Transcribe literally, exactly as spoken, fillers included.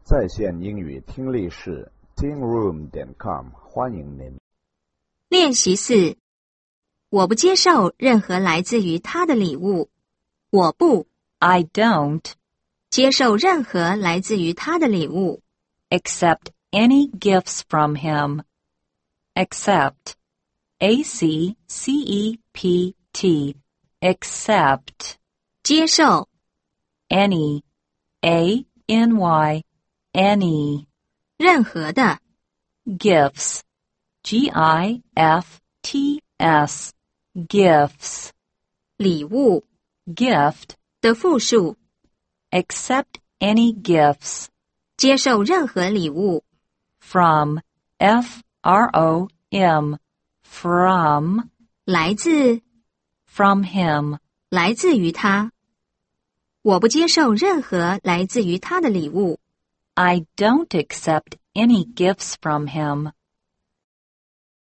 在线英语听力室 teen room 点 com 欢迎您。 练习四，我不接受任何来自于他的礼物。我不 I don't 接受任何来自于他的礼物。 accept any gifts from him. Accept. A C C E P T. Accept. 接受 Any. A N Y. Any. 任何的 Gifts. G I F T S. Gifts. 礼物 Gift. 的复数， Accept any gifts. 接受任何礼物。 From. F R O M. From. 来自 From him. 来自于他。我不接受任何来自于他的礼物。 I don't accept any gifts from him.